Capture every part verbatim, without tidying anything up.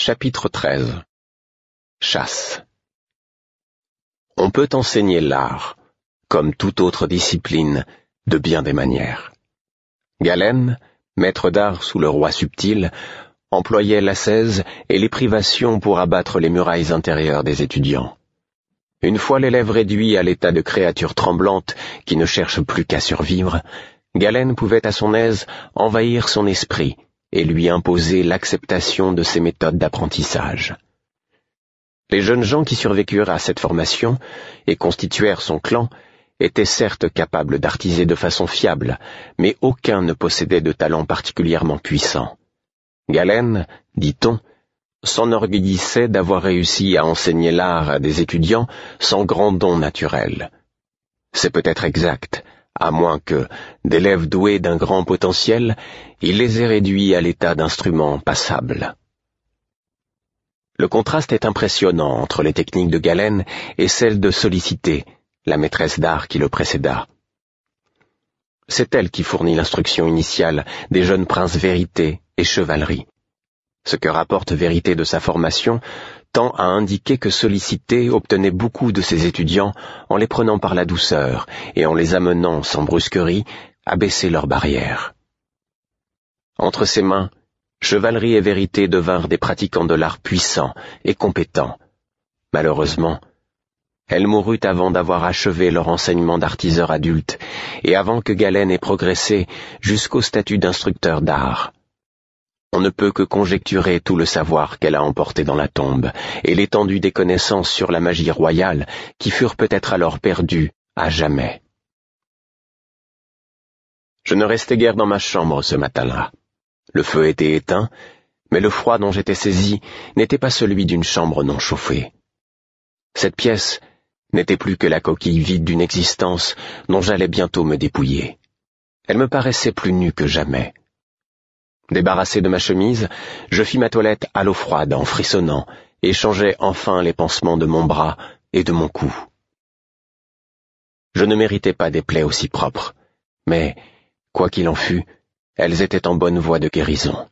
Chapitre treize. Chasse. On peut enseigner l'art, comme toute autre discipline, de bien des manières. Galen, maître d'art sous le roi subtil, employait l'ascèse et les privations pour abattre les murailles intérieures des étudiants. Une fois l'élève réduit à l'état de créature tremblante qui ne cherche plus qu'à survivre, Galen pouvait à son aise envahir son esprit et lui imposer l'acceptation de ses méthodes d'apprentissage. Les jeunes gens qui survécurent à cette formation et constituèrent son clan étaient certes capables d'artiser de façon fiable, mais aucun ne possédait de talent particulièrement puissant. Galen, dit-on, s'enorgueillissait d'avoir réussi à enseigner l'art à des étudiants sans grand don naturel. C'est peut-être exact, à moins que, d'élèves doués d'un grand potentiel, il les ait réduits à l'état d'instruments passables. Le contraste est impressionnant entre les techniques de Galen et celles de Sollicité, la maîtresse d'art qui le précéda. C'est elle qui fournit l'instruction initiale des jeunes princes Vérité et Chevalerie. Ce que rapporte Vérité de sa formation tend à indiquer que Sollicité obtenait beaucoup de ses étudiants en les prenant par la douceur et en les amenant, sans brusquerie, à baisser leurs barrières. Entre ses mains, Chevalerie et Vérité devinrent des pratiquants de l'art puissants et compétents. Malheureusement, elle mourut avant d'avoir achevé leur enseignement d'artiseur adulte et avant que Galen ait progressé jusqu'au statut d'instructeur d'art. On ne peut que conjecturer tout le savoir qu'elle a emporté dans la tombe et l'étendue des connaissances sur la magie royale qui furent peut-être alors perdues à jamais. Je ne restais guère dans ma chambre ce matin-là. Le feu était éteint, mais le froid dont j'étais saisi n'était pas celui d'une chambre non chauffée. Cette pièce n'était plus que la coquille vide d'une existence dont j'allais bientôt me dépouiller. Elle me paraissait plus nue que jamais. Débarrassé de ma chemise, je fis ma toilette à l'eau froide en frissonnant et changeai enfin les pansements de mon bras et de mon cou. Je ne méritais pas des plaies aussi propres, mais, quoi qu'il en fût, elles étaient en bonne voie de guérison.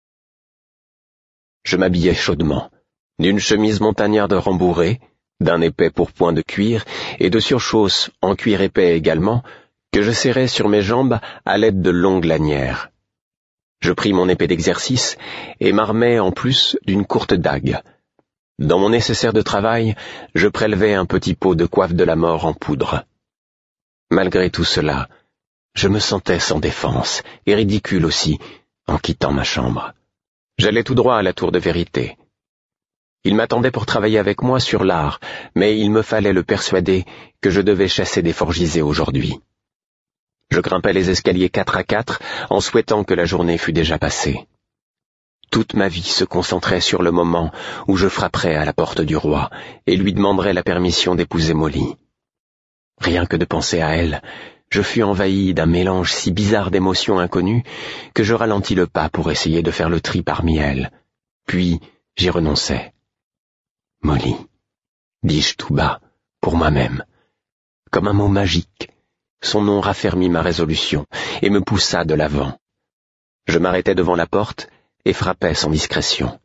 Je m'habillai chaudement, d'une chemise montagnarde rembourrée, d'un épais pourpoint de cuir et de surchausses en cuir épais également, que je serrais sur mes jambes à l'aide de longues lanières. Je pris mon épée d'exercice et m'armai en plus d'une courte dague. Dans mon nécessaire de travail, je prélevai un petit pot de coiffe de la mort en poudre. Malgré tout cela, je me sentais sans défense, et ridicule aussi, en quittant ma chambre. J'allais tout droit à la tour de Vérité. Il m'attendait pour travailler avec moi sur l'art, mais il me fallait le persuader que je devais chasser des forgisés aujourd'hui. Je grimpai les escaliers quatre à quatre en souhaitant que la journée fût déjà passée. Toute ma vie se concentrait sur le moment où je frapperais à la porte du roi et lui demanderais la permission d'épouser Molly. Rien que de penser à elle, je fus envahi d'un mélange si bizarre d'émotions inconnues que je ralentis le pas pour essayer de faire le tri parmi elles. Puis j'y renonçai. Molly, dis-je tout bas, pour moi-même, comme un mot magique. Son nom raffermit ma résolution et me poussa de l'avant. Je m'arrêtai devant la porte et frappai sans discrétion.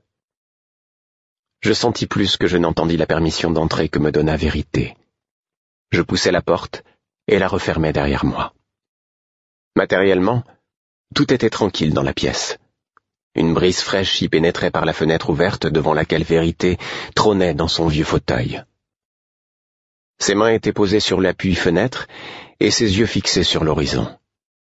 Je sentis plus que je n'entendis la permission d'entrer que me donna Vérité. Je poussai la porte et la refermai derrière moi. Matériellement, tout était tranquille dans la pièce. Une brise fraîche y pénétrait par la fenêtre ouverte devant laquelle Vérité trônait dans son vieux fauteuil. Ses mains étaient posées sur l'appui-fenêtre et ses yeux fixés sur l'horizon.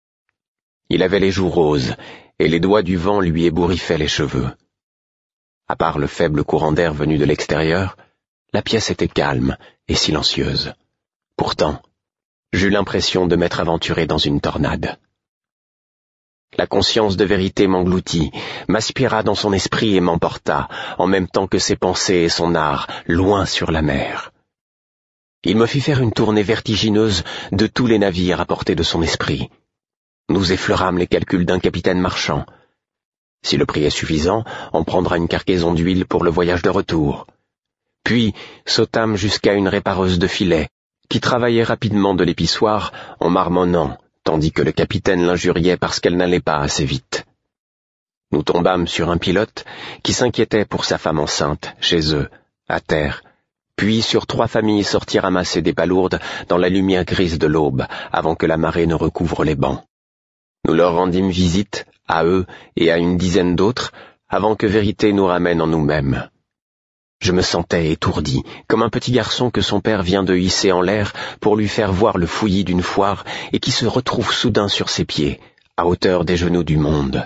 Il avait les joues roses et les doigts du vent lui ébouriffaient les cheveux. À part le faible courant d'air venu de l'extérieur, la pièce était calme et silencieuse. Pourtant, j'eus l'impression de m'être aventuré dans une tornade. La conscience de Vérité m'engloutit, m'aspira dans son esprit et m'emporta, en même temps que ses pensées et son art, loin sur la mer. Il me fit faire une tournée vertigineuse de tous les navires à portée de son esprit. Nous effleurâmes les calculs d'un capitaine marchand. Si le prix est suffisant, on prendra une cargaison d'huile pour le voyage de retour. Puis sautâmes jusqu'à une répareuse de filets, qui travaillait rapidement de l'épissoir en marmonnant, tandis que le capitaine l'injuriait parce qu'elle n'allait pas assez vite. Nous tombâmes sur un pilote qui s'inquiétait pour sa femme enceinte, chez eux, à terre, puis sur trois familles sorties ramasser des palourdes dans la lumière grise de l'aube, avant que la marée ne recouvre les bancs. Nous leur rendîmes visite, à eux et à une dizaine d'autres, avant que Vérité nous ramène en nous-mêmes. Je me sentais étourdi, comme un petit garçon que son père vient de hisser en l'air pour lui faire voir le fouillis d'une foire et qui se retrouve soudain sur ses pieds, à hauteur des genoux du monde.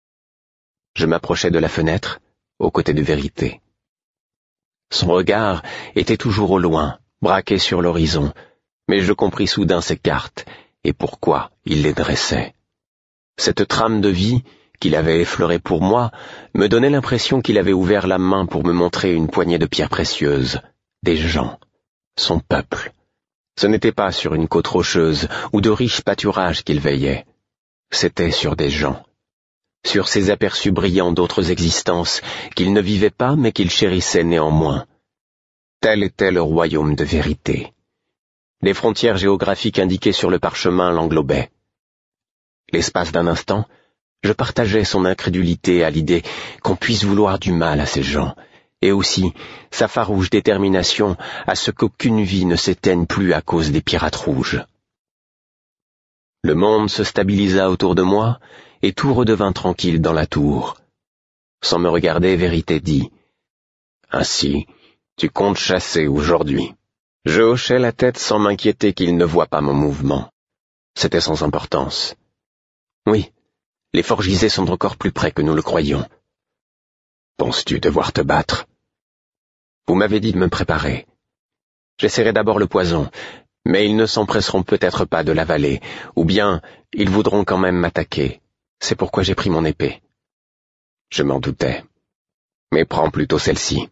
Je m'approchai de la fenêtre, aux côtés de Vérité. Son regard était toujours au loin, braqué sur l'horizon, mais je compris soudain ses cartes et pourquoi il les dressait. Cette trame de vie qu'il avait effleurée pour moi me donnait l'impression qu'il avait ouvert la main pour me montrer une poignée de pierres précieuses, des gens, son peuple. Ce n'était pas sur une côte rocheuse ou de riches pâturages qu'il veillait, c'était sur des gens, sur ces aperçus brillants d'autres existences qu'il ne vivait pas mais qu'il chérissait néanmoins. Tel était le royaume de Vérité. Les frontières géographiques indiquées sur le parchemin l'englobaient. L'espace d'un instant, je partageais son incrédulité à l'idée qu'on puisse vouloir du mal à ces gens, et aussi sa farouche détermination à ce qu'aucune vie ne s'éteigne plus à cause des pirates rouges. Le monde se stabilisa autour de moi, et tout redevint tranquille dans la tour. Sans me regarder, Vérité dit « Ainsi, tu comptes chasser aujourd'hui. » Je hochai la tête sans m'inquiéter qu'il ne voie pas mon mouvement. C'était sans importance. Oui, les forgisés sont encore plus près que nous le croyions. Penses-tu devoir te battre? Vous m'avez dit de me préparer. J'essaierai d'abord le poison, mais ils ne s'empresseront peut-être pas de l'avaler, ou bien ils voudront quand même m'attaquer. C'est pourquoi j'ai pris mon épée. Je m'en doutais. Mais prends plutôt celle-ci.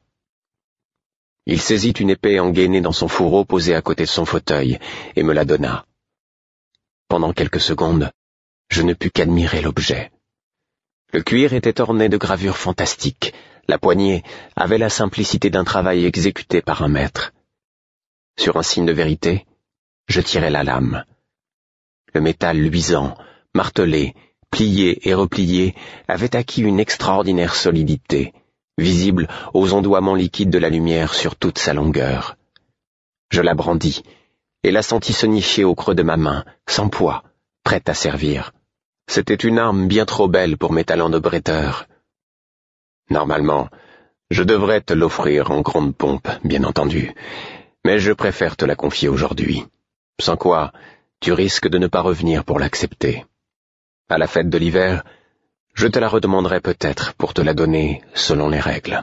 Il saisit une épée engainée dans son fourreau posée à côté de son fauteuil, et me la donna. Pendant quelques secondes, je ne pus qu'admirer l'objet. Le cuir était orné de gravures fantastiques, la poignée avait la simplicité d'un travail exécuté par un maître. Sur un signe de Vérité, je tirai la lame. Le métal luisant, martelé, plié et replié, avait acquis une extraordinaire solidité, visible aux ondoiements liquides de la lumière sur toute sa longueur. Je la brandis, et la sentis se nicher au creux de ma main, sans poids, prête à servir. C'était une arme bien trop belle pour mes talents de bretteur. Normalement, je devrais te l'offrir en grande pompe, bien entendu, mais je préfère te la confier aujourd'hui, sans quoi tu risques de ne pas revenir pour l'accepter. À la fête de l'hiver, je te la redemanderai peut-être pour te la donner selon les règles.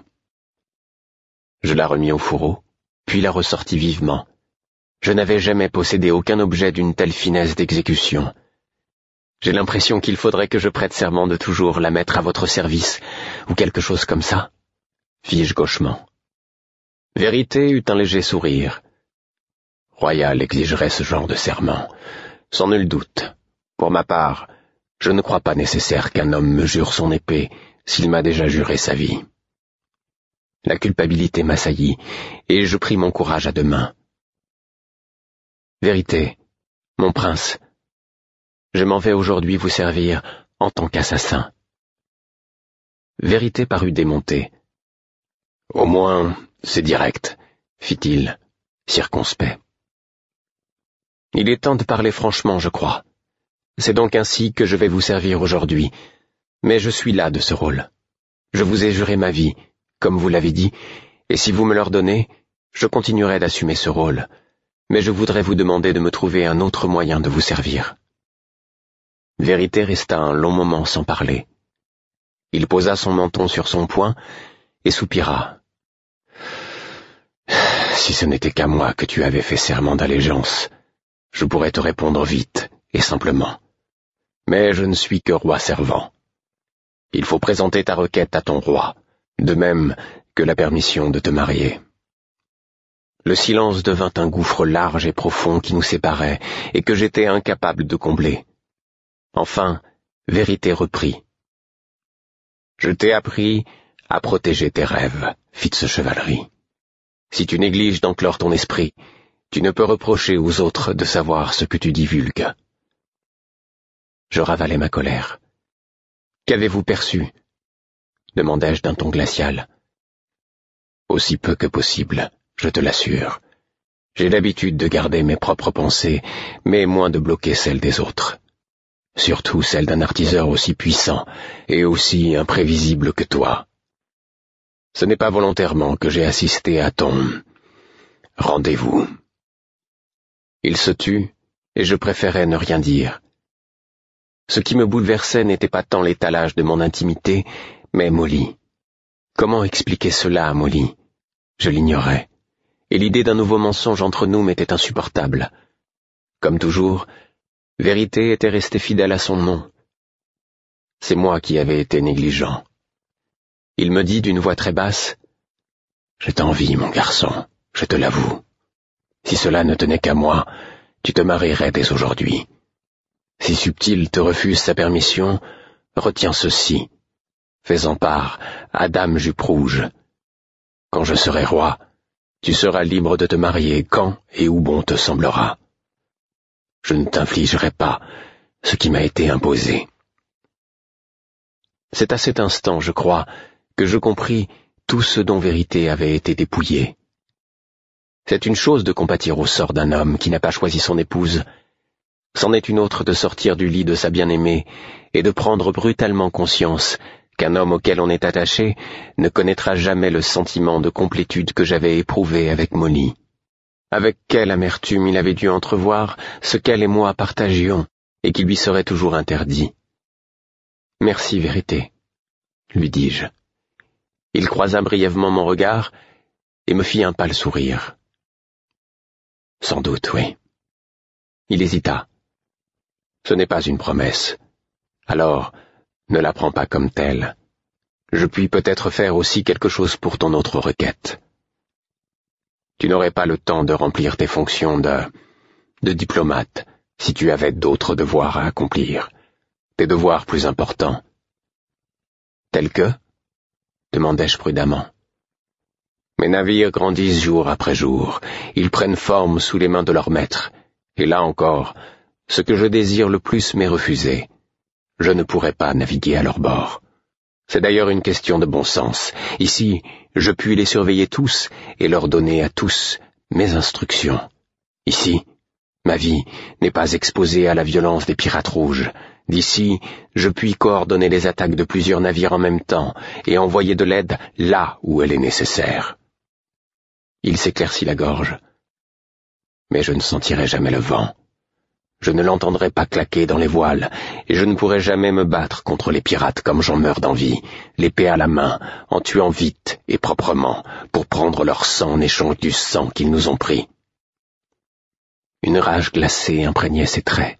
Je la remis au fourreau, puis la ressortis vivement. Je n'avais jamais possédé aucun objet d'une telle finesse d'exécution. J'ai l'impression qu'il faudrait que je prête serment de toujours la mettre à votre service, ou quelque chose comme ça, fis-je gauchement. Vérité eut un léger sourire. Royal exigerait ce genre de serment, sans nul doute. Pour ma part, je ne crois pas nécessaire qu'un homme me jure son épée s'il m'a déjà juré sa vie. La culpabilité m'assaillit, et je pris mon courage à deux mains. Vérité, mon prince, je m'en vais aujourd'hui vous servir en tant qu'assassin. Vérité parut démontée. Au moins, c'est direct, fit-il, circonspect. Il est temps de parler franchement, je crois. C'est donc ainsi que je vais vous servir aujourd'hui, mais je suis las de ce rôle. Je vous ai juré ma vie, comme vous l'avez dit, et si vous me l'ordonnez, je continuerai d'assumer ce rôle, mais je voudrais vous demander de me trouver un autre moyen de vous servir. Vérité resta un long moment sans parler. Il posa son menton sur son poing et soupira. Si ce n'était qu'à moi que tu avais fait serment d'allégeance, je pourrais te répondre vite et simplement. Mais je ne suis que roi servant. Il faut présenter ta requête à ton roi, de même que la permission de te marier. Le silence devint un gouffre large et profond qui nous séparait et que j'étais incapable de combler. Enfin, Vérité reprit. « Je t'ai appris à protéger tes rêves, fille de chevalerie. Si tu négliges d'enclore ton esprit, tu ne peux reprocher aux autres de savoir ce que tu divulgues. » Je ravalai ma colère. « Qu'avez-vous perçu, demandai-je d'un ton glacial. Aussi peu que possible, je te l'assure. J'ai l'habitude de garder mes propres pensées, mais moins de bloquer celles des autres. Surtout celles d'un artiseur aussi puissant et aussi imprévisible que toi. Ce n'est pas volontairement que j'ai assisté à ton rendez-vous. Il se tut, et je préférais ne rien dire. Ce qui me bouleversait n'était pas tant l'étalage de mon intimité, mais Molly. Comment expliquer cela à Molly? Je l'ignorais, et l'idée d'un nouveau mensonge entre nous m'était insupportable. Comme toujours, Vérité était restée fidèle à son nom. C'est moi qui avais été négligent. Il me dit d'une voix très basse, « Je t'envie, mon garçon, je te l'avoue. Si cela ne tenait qu'à moi, tu te marierais dès aujourd'hui. Si Subtil te refuse sa permission, retiens ceci. Fais-en part à Dame Jupe Rouge. Quand je serai roi, tu seras libre de te marier quand et où bon te semblera. Je ne t'infligerai pas ce qui m'a été imposé. » C'est à cet instant, je crois, que je compris tout ce dont Vérité avait été dépouillée. C'est une chose de compatir au sort d'un homme qui n'a pas choisi son épouse. C'en est une autre de sortir du lit de sa bien-aimée et de prendre brutalement conscience qu'un homme auquel on est attaché ne connaîtra jamais le sentiment de complétude que j'avais éprouvé avec Molly. Avec quelle amertume il avait dû entrevoir ce qu'elle et moi partagions et qui lui serait toujours interdit. « Merci, Vérité, » lui dis-je. Il croisa brièvement mon regard et me fit un pâle sourire. « Sans doute, oui. » Il hésita. « Ce n'est pas une promesse. Alors, ne la prends pas comme telle. Je puis peut-être faire aussi quelque chose pour ton autre requête. Tu n'aurais pas le temps de remplir tes fonctions de... de diplomate si tu avais d'autres devoirs à accomplir, des devoirs plus importants. »« Tels que ?» demandai-je prudemment. « Mes navires grandissent jour après jour, ils prennent forme sous les mains de leurs maîtres, et là encore, ce que je désire le plus m'est refusé. Je ne pourrai pas naviguer à leur bord. C'est d'ailleurs une question de bon sens. Ici, je puis les surveiller tous et leur donner à tous mes instructions. Ici, ma vie n'est pas exposée à la violence des pirates rouges. D'ici, je puis coordonner les attaques de plusieurs navires en même temps et envoyer de l'aide là où elle est nécessaire. » Il s'éclaircit la gorge. « Mais je ne sentirai jamais le vent. Je ne l'entendrai pas claquer dans les voiles, et je ne pourrai jamais me battre contre les pirates comme j'en meurs d'envie, l'épée à la main, en tuant vite et proprement, pour prendre leur sang en échange du sang qu'ils nous ont pris. » Une rage glacée imprégnait ses traits.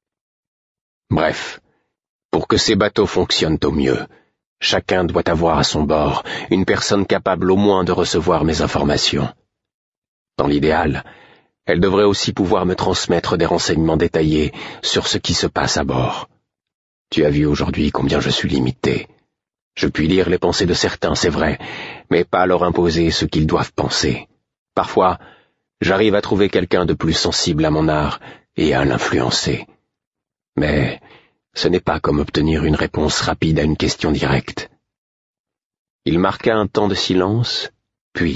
« Bref, pour que ces bateaux fonctionnent au mieux, chacun doit avoir à son bord une personne capable au moins de recevoir mes informations. Dans l'idéal, elle devrait aussi pouvoir me transmettre des renseignements détaillés sur ce qui se passe à bord. Tu as vu aujourd'hui combien je suis limité. Je puis lire les pensées de certains, c'est vrai, mais pas leur imposer ce qu'ils doivent penser. Parfois, j'arrive à trouver quelqu'un de plus sensible à mon art et à l'influencer. Mais ce n'est pas comme obtenir une réponse rapide à une question directe. » Il marqua un temps de silence, puis...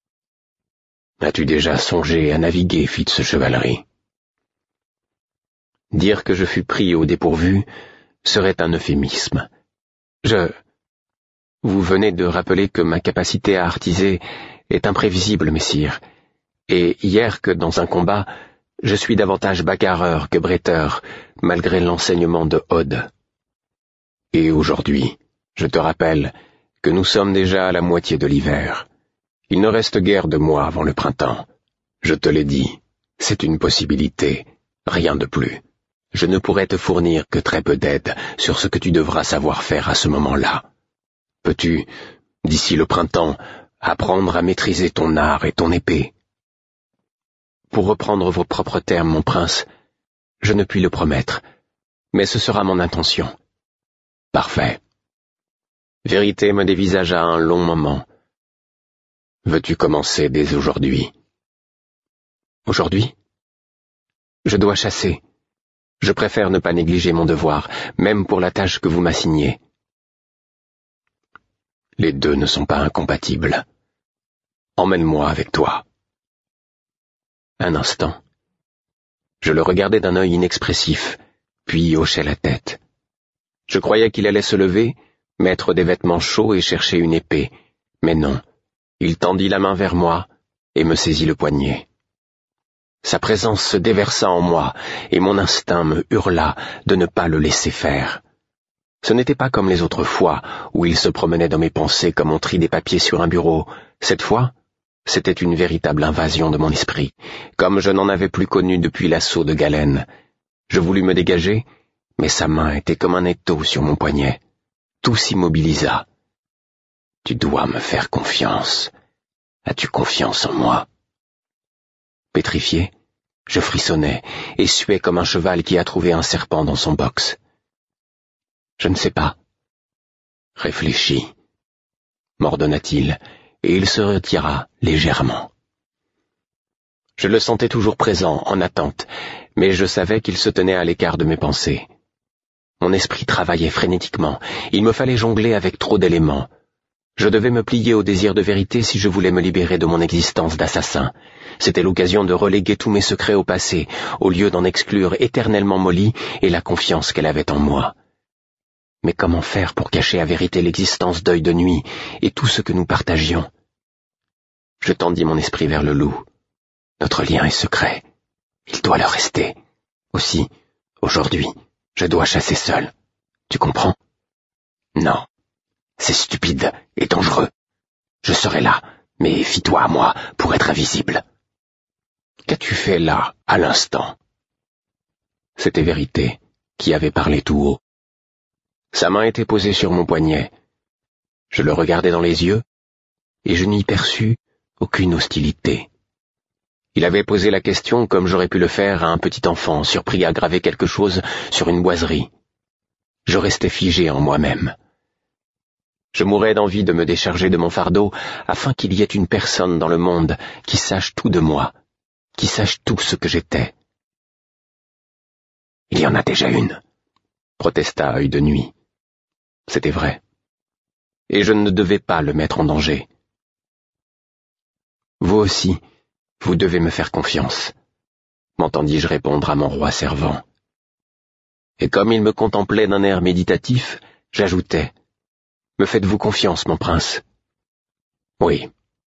« As-tu déjà songé à naviguer, fils chevalerie ?» Dire que je fus pris au dépourvu serait un euphémisme. Je... Vous venez de rappeler que ma capacité à artiser est imprévisible, messire, et hier que dans un combat, je suis davantage bagarreur que bretteur, malgré l'enseignement de Odd. Et aujourd'hui, je te rappelle que nous sommes déjà à la moitié de l'hiver. Il ne reste guère de mois avant le printemps. Je te l'ai dit, c'est une possibilité, rien de plus. Je ne pourrai te fournir que très peu d'aide sur ce que tu devras savoir faire à ce moment-là. Peux-tu, d'ici le printemps, apprendre à maîtriser ton art et ton épée? Pour reprendre vos propres termes, mon prince, je ne puis le promettre, mais ce sera mon intention. Parfait. Vérité me dévisagea un long moment. Veux-tu commencer dès aujourd'hui? Aujourd'hui? Je dois chasser. Je préfère ne pas négliger mon devoir, même pour la tâche que vous m'assignez. Les deux ne sont pas incompatibles. Emmène-moi avec toi. » Un instant. Je le regardais d'un œil inexpressif, puis hochai la tête. Je croyais qu'il allait se lever, mettre des vêtements chauds et chercher une épée, mais non. Il tendit la main vers moi et me saisit le poignet. Sa présence se déversa en moi, et mon instinct me hurla de ne pas le laisser faire. Ce n'était pas comme les autres fois, où il se promenait dans mes pensées comme on trie des papiers sur un bureau. Cette fois, c'était une véritable invasion de mon esprit, comme je n'en avais plus connu depuis l'assaut de Galène. Je voulus me dégager, mais sa main était comme un étau sur mon poignet. Tout s'immobilisa. « Tu dois me faire confiance. As-tu confiance en moi ?» Pétrifié, je frissonnais et suais comme un cheval qui a trouvé un serpent dans son box. « Je ne sais pas. » « Réfléchis, » m'ordonna-t-il, et il se retira légèrement. Je le sentais toujours présent, en attente, mais je savais qu'il se tenait à l'écart de mes pensées. Mon esprit travaillait frénétiquement, il me fallait jongler avec trop d'éléments. Je devais me plier au désir de vérité si je voulais me libérer de mon existence d'assassin. C'était l'occasion de reléguer tous mes secrets au passé, au lieu d'en exclure éternellement Molly et la confiance qu'elle avait en moi. Mais comment faire pour cacher à vérité l'existence d'Œil de Nuit et tout ce que nous partagions? Je tendis mon esprit vers le loup. Notre lien est secret. Il doit le rester. Aussi, aujourd'hui, je dois chasser seul. Tu comprends? Non. C'est stupide et dangereux. Je serai là, mais fie-toi à moi pour être invisible. Qu'as-tu fait là, à l'instant? C'était Vérité qui avait parlé tout haut. Sa main était posée sur mon poignet. Je le regardais dans les yeux, et je n'y perçus aucune hostilité. Il avait posé la question comme j'aurais pu le faire à un petit enfant surpris à graver quelque chose sur une boiserie. Je restais figé en moi-même. Je mourais d'envie de me décharger de mon fardeau afin qu'il y ait une personne dans le monde qui sache tout de moi, qui sache tout ce que j'étais. « Il y en a déjà une, » protesta Œil de Nuit. C'était vrai. Et je ne devais pas le mettre en danger. « Vous aussi, vous devez me faire confiance, » m'entendis-je répondre à mon roi servant. Et comme il me contemplait d'un air méditatif, j'ajoutai: « Me faites-vous confiance, mon prince ?» Oui.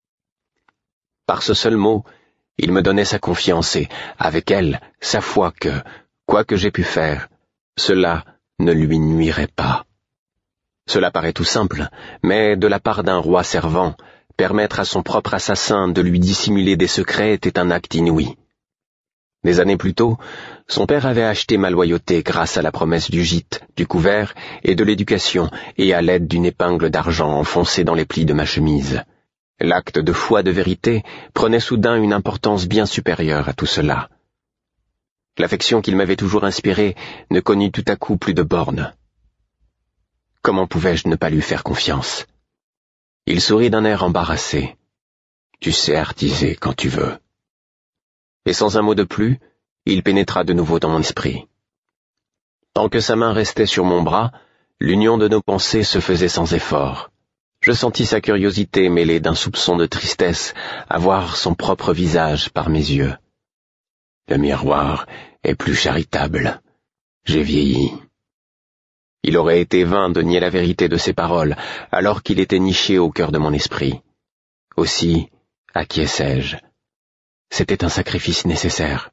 Par ce seul mot, il me donnait sa confiance et, avec elle, sa foi que, quoi que j'aie pu faire, cela ne lui nuirait pas. Cela paraît tout simple, mais de la part d'un roi servant, permettre à son propre assassin de lui dissimuler des secrets était un acte inouï. Des années plus tôt, son père avait acheté ma loyauté grâce à la promesse du gîte, du couvert et de l'éducation, et à l'aide d'une épingle d'argent enfoncée dans les plis de ma chemise. L'acte de foi de Vérité prenait soudain une importance bien supérieure à tout cela. L'affection qu'il m'avait toujours inspirée ne connut tout à coup plus de bornes. Comment pouvais-je ne pas lui faire confiance? Il sourit d'un air embarrassé. « Tu sais artiser quand tu veux. » Et sans un mot de plus, il pénétra de nouveau dans mon esprit. Tant que sa main restait sur mon bras, l'union de nos pensées se faisait sans effort. Je sentis sa curiosité mêlée d'un soupçon de tristesse à voir son propre visage par mes yeux. Le miroir est plus charitable. J'ai vieilli. Il aurait été vain de nier la vérité de ces paroles, alors qu'il était niché au cœur de mon esprit. Aussi, acquiesçai-je. C'était un sacrifice nécessaire.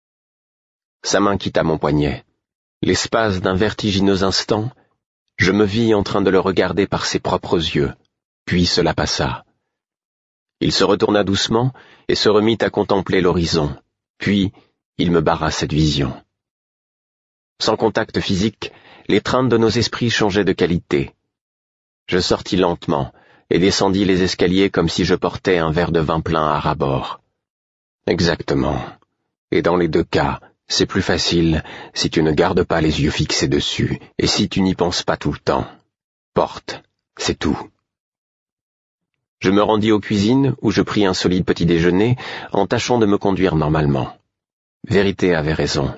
Sa main quitta mon poignet. L'espace d'un vertigineux instant, je me vis en train de le regarder par ses propres yeux, puis cela passa. Il se retourna doucement et se remit à contempler l'horizon, puis il me barra cette vision. Sans contact physique, l'étreinte de nos esprits changeait de qualité. Je sortis lentement et descendis les escaliers comme si je portais un verre de vin plein à ras-bord. Exactement. Et dans les deux cas, c'est plus facile si tu ne gardes pas les yeux fixés dessus et si tu n'y penses pas tout le temps. Porte, c'est tout. Je me rendis aux cuisines où je pris un solide petit déjeuner en tâchant de me conduire normalement. Vérité avait raison.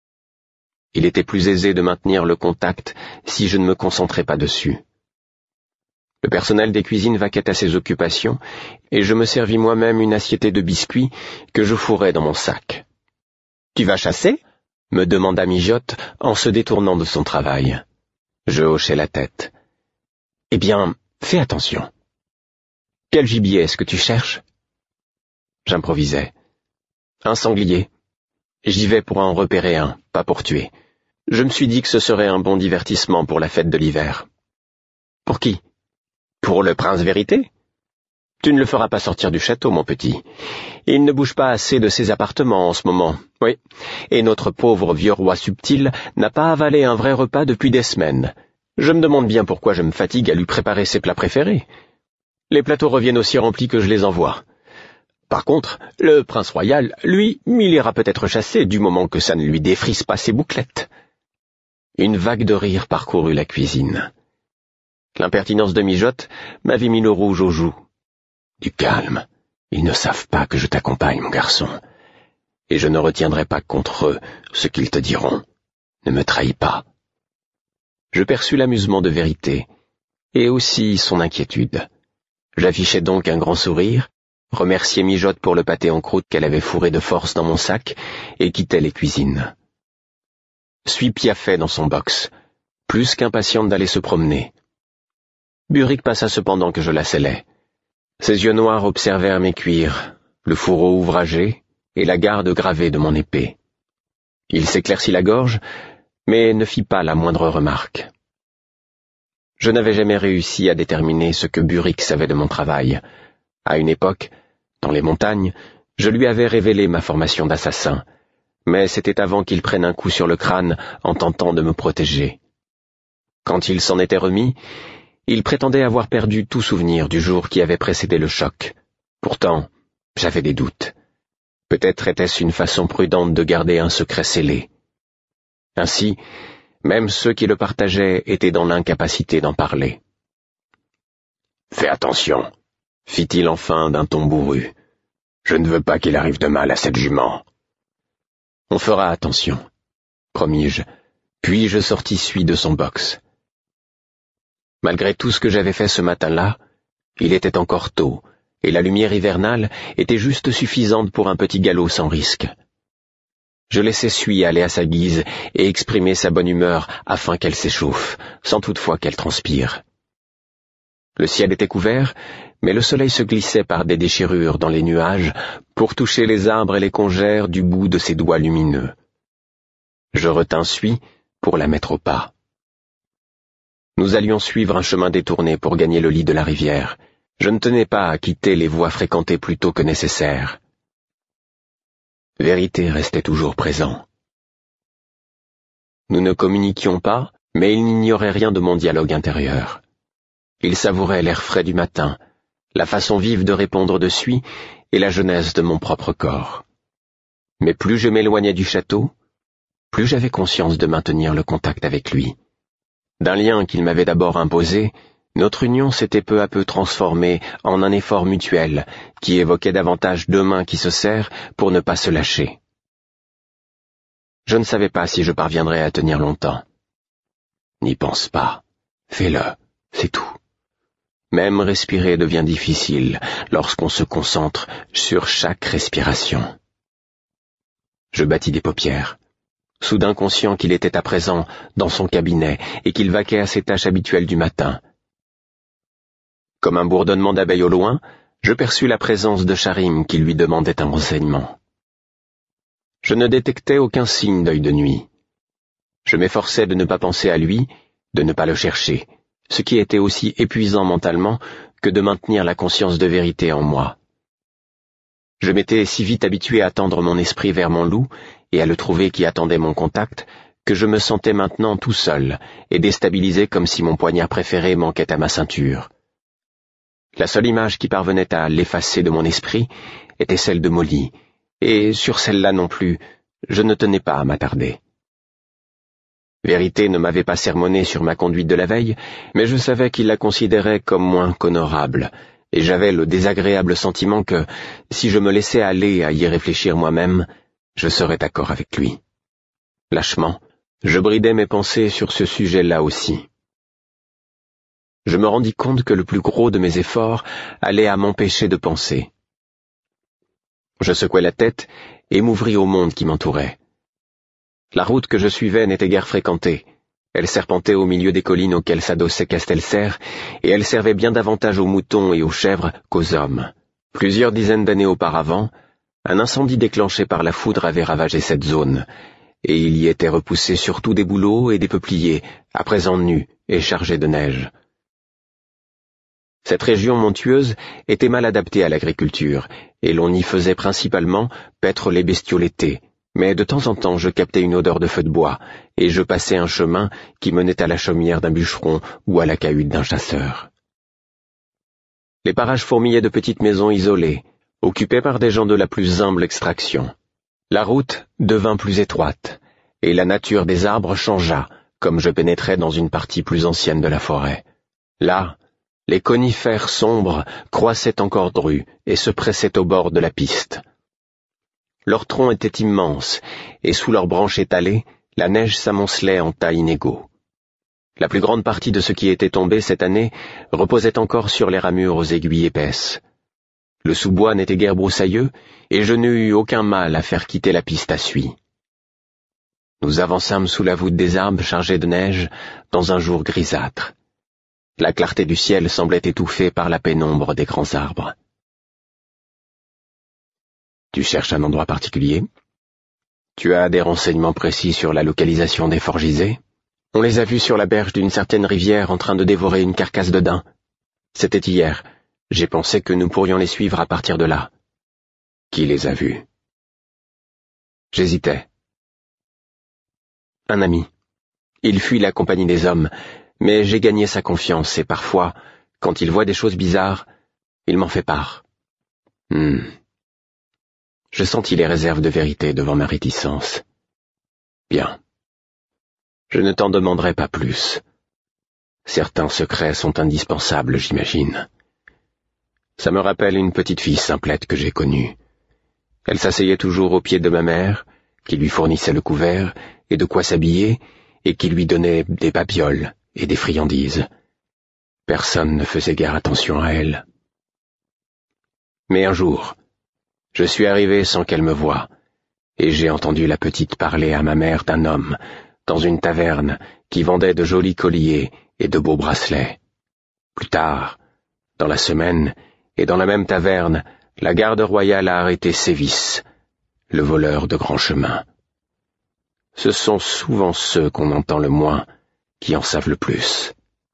Il était plus aisé de maintenir le contact si je ne me concentrais pas dessus. Le personnel des cuisines vaquait à ses occupations, et je me servis moi-même une assiette de biscuits que je fourrais dans mon sac. « Tu vas chasser ?» me demanda Mijotte en se détournant de son travail. Je hochai la tête. « Eh bien, fais attention. Quel gibier est-ce que tu cherches ?» J'improvisai. « Un sanglier. J'y vais pour en repérer un, pas pour tuer. Je me suis dit que ce serait un bon divertissement pour la fête de l'hiver. »« Pour qui ? Pour le prince Vérité ? Tu ne le feras pas sortir du château, mon petit. Il ne bouge pas assez de ses appartements en ce moment, oui, et notre pauvre vieux roi subtil n'a pas avalé un vrai repas depuis des semaines. Je me demande bien pourquoi je me fatigue à lui préparer ses plats préférés. Les plateaux reviennent aussi remplis que je les envoie. Par contre, le prince royal, lui, il ira peut-être chasser du moment que ça ne lui défrise pas ses bouclettes. » Une vague de rire parcourut la cuisine. L'impertinence de Mijotte m'avait mis le rouge aux joues. « Du calme, ils ne savent pas que je t'accompagne, mon garçon, et je ne retiendrai pas contre eux ce qu'ils te diront. Ne me trahis pas. » Je perçus l'amusement de Vérité, et aussi son inquiétude. J'affichai donc un grand sourire, remerciai Mijotte pour le pâté en croûte qu'elle avait fourré de force dans mon sac, et quittai les cuisines. Suis piaffait dans son box, plus qu'impatiente d'aller se promener. Buric passa cependant que je la scellais. Ses yeux noirs observèrent mes cuirs, le fourreau ouvragé et la garde gravée de mon épée. Il s'éclaircit la gorge, mais ne fit pas la moindre remarque. Je n'avais jamais réussi à déterminer ce que Buric savait de mon travail. À une époque, dans les montagnes, je lui avais révélé ma formation d'assassin, mais c'était avant qu'il prenne un coup sur le crâne en tentant de me protéger. Quand il s'en était remis, il prétendait avoir perdu tout souvenir du jour qui avait précédé le choc. Pourtant, j'avais des doutes. Peut-être était-ce une façon prudente de garder un secret scellé. Ainsi, même ceux qui le partageaient étaient dans l'incapacité d'en parler. « Fais attention, » fit-il enfin d'un ton bourru. « Je ne veux pas qu'il arrive de mal à cette jument. »« On fera attention, » promis-je, puis je sortis Suie de son box. Malgré tout ce que j'avais fait ce matin-là, il était encore tôt, et la lumière hivernale était juste suffisante pour un petit galop sans risque. Je laissai Suie aller à sa guise et exprimer sa bonne humeur afin qu'elle s'échauffe, sans toutefois qu'elle transpire. Le ciel était couvert, mais le soleil se glissait par des déchirures dans les nuages pour toucher les arbres et les congères du bout de ses doigts lumineux. Je retins Suie pour la mettre au pas. Nous allions suivre un chemin détourné pour gagner le lit de la rivière. Je ne tenais pas à quitter les voies fréquentées plus tôt que nécessaire. Vérité restait toujours présent. Nous ne communiquions pas, mais il n'ignorait rien de mon dialogue intérieur. Il savourait l'air frais du matin, la façon vive de répondre de Suie et la jeunesse de mon propre corps. Mais plus je m'éloignais du château, plus j'avais conscience de maintenir le contact avec lui. D'un lien qu'il m'avait d'abord imposé, notre union s'était peu à peu transformée en un effort mutuel qui évoquait davantage deux mains qui se serrent pour ne pas se lâcher. Je ne savais pas si je parviendrais à tenir longtemps. N'y pense pas, fais-le, c'est tout. Même respirer devient difficile lorsqu'on se concentre sur chaque respiration. Je battis des paupières. Soudain conscient qu'il était à présent dans son cabinet et qu'il vaquait à ses tâches habituelles du matin. Comme un bourdonnement d'abeilles au loin, je perçus la présence de Charim qui lui demandait un renseignement. Je ne détectais aucun signe d'œil de nuit. Je m'efforçais de ne pas penser à lui, de ne pas le chercher, ce qui était aussi épuisant mentalement que de maintenir la conscience de vérité en moi. Je m'étais si vite habitué à tendre mon esprit vers mon loup et à le trouver qui attendait mon contact, que je me sentais maintenant tout seul et déstabilisé comme si mon poignard préféré manquait à ma ceinture. La seule image qui parvenait à l'effacer de mon esprit était celle de Molly, et sur celle-là non plus, je ne tenais pas à m'attarder. Vérité ne m'avait pas sermonné sur ma conduite de la veille, mais je savais qu'il la considérait comme moins qu'honorable, et j'avais le désagréable sentiment que, si je me laissais aller à y réfléchir moi-même, je serais d'accord avec lui. Lâchement, je bridais mes pensées sur ce sujet-là aussi. je me rendis compte que le plus gros de mes efforts allait à m'empêcher de penser. Je secouai la tête et m'ouvris au monde qui m'entourait. La route que je suivais n'était guère fréquentée. Elle serpentait au milieu des collines auxquelles s'adossait Castelserre, et elle servait bien davantage aux moutons et aux chèvres qu'aux hommes. Plusieurs dizaines d'années auparavant, un incendie déclenché par la foudre avait ravagé cette zone, et il y était repoussé surtout des bouleaux et des peupliers, à présent nus et chargés de neige. Cette région montueuse était mal adaptée à l'agriculture, et l'on y faisait principalement paître les bestiaux l'été, mais de temps en temps je captais une odeur de feu de bois, et je passais un chemin qui menait à la chaumière d'un bûcheron ou à la cahute d'un chasseur. Les parages fourmillaient de petites maisons isolées, occupées par des gens de la plus humble extraction. La route devint plus étroite, et la nature des arbres changea, comme je pénétrais dans une partie plus ancienne de la forêt. Là, les conifères sombres croissaient encore drus et se pressaient au bord de la piste. Leurs troncs étaient immenses, et sous leurs branches étalées, la neige s'amoncelait en tas inégaux. La plus grande partie de ce qui était tombé cette année reposait encore sur les ramures aux aiguilles épaisses. Le sous-bois n'était guère broussailleux, et je n'eus eu aucun mal à faire quitter la piste à suie. Nous avançâmes sous la voûte des arbres chargés de neige, dans un jour grisâtre. La clarté du ciel semblait étouffée par la pénombre des grands arbres. « Tu cherches un endroit particulier ? Tu as des renseignements précis sur la localisation des Forgisés ? On les a vus sur la berge d'une certaine rivière en train de dévorer une carcasse de daim. C'était hier. J'ai pensé que nous pourrions les suivre à partir de là. » « Qui les a vus ? » J'hésitais. Un ami. Il fuit la compagnie des hommes, mais j'ai gagné sa confiance et parfois, quand il voit des choses bizarres, il m'en fait part. Hmm. Je sentis les réserves de vérité devant ma réticence. Bien. Je ne t'en demanderai pas plus. Certains secrets sont indispensables, j'imagine. Ça me rappelle une petite fille simplette que j'ai connue. Elle s'asseyait toujours au pied de ma mère, qui lui fournissait le couvert et de quoi s'habiller, et qui lui donnait des babioles et des friandises. Personne ne faisait guère attention à elle. Mais un jour, je suis arrivé sans qu'elle me voie, et j'ai entendu la petite parler à ma mère d'un homme, dans une taverne qui vendait de jolis colliers et de beaux bracelets. Plus tard, dans la semaine, et dans la même taverne, la garde royale a arrêté Sévis, le voleur de grands chemins. Ce sont souvent ceux qu'on entend le moins qui en savent le plus.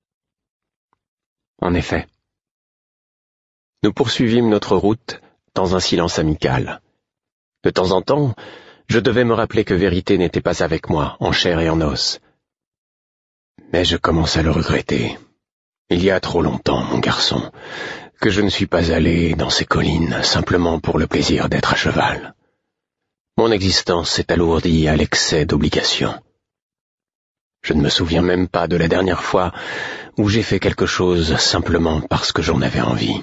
En effet. Nous poursuivîmes notre route dans un silence amical. De temps en temps, je devais me rappeler que Vérité n'était pas avec moi, en chair et en os. Mais je commence à le regretter. Il y a trop longtemps, mon garçon, que je ne suis pas allé dans ces collines simplement pour le plaisir d'être à cheval. Mon existence s'est alourdie à l'excès d'obligations. Je ne me souviens même pas de la dernière fois où j'ai fait quelque chose simplement parce que j'en avais envie.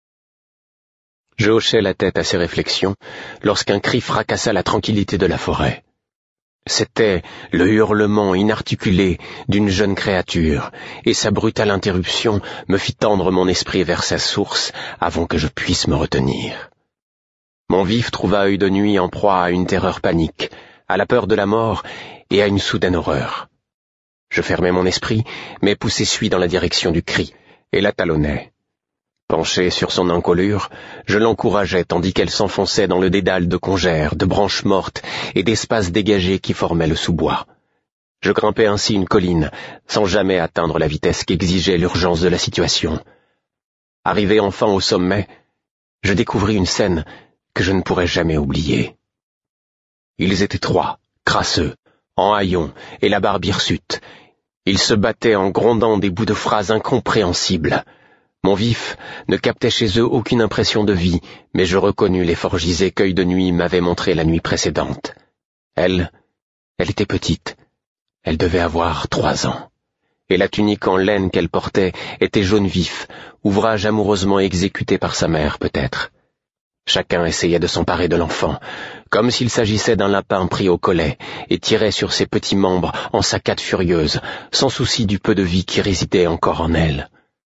Je hochai la tête à ces réflexions lorsqu'un cri fracassa la tranquillité de la forêt. C'était le hurlement inarticulé d'une jeune créature, et sa brutale interruption me fit tendre mon esprit vers sa source avant que je puisse me retenir. Mon vif trouva œil de nuit en proie à une terreur panique, à la peur de la mort et à une soudaine horreur. Je fermai mon esprit, mais poussai Suie dans la direction du cri, et la talonnai. Penché sur son encolure, je l'encourageais tandis qu'elle s'enfonçait dans le dédale de congères, de branches mortes et d'espaces dégagés qui formaient le sous-bois. Je grimpais ainsi une colline, sans jamais atteindre la vitesse qu'exigeait l'urgence de la situation. Arrivé enfin au sommet, je découvris une scène que je ne pourrais jamais oublier. Ils étaient trois, crasseux, en haillons et la barbe hirsute. Ils se battaient en grondant des bouts de phrases incompréhensibles. Mon vif ne captait chez eux aucune impression de vie, mais je reconnus les Forgisés qu'œil de nuit m'avait montrés la nuit précédente. Elle, elle était petite. Elle devait avoir trois ans. Et la tunique en laine qu'elle portait était jaune vif, ouvrage amoureusement exécuté par sa mère peut-être. Chacun essayait de s'emparer de l'enfant, comme s'il s'agissait d'un lapin pris au collet, et tirait sur ses petits membres en saccades furieuses, sans souci du peu de vie qui résidait encore en elle.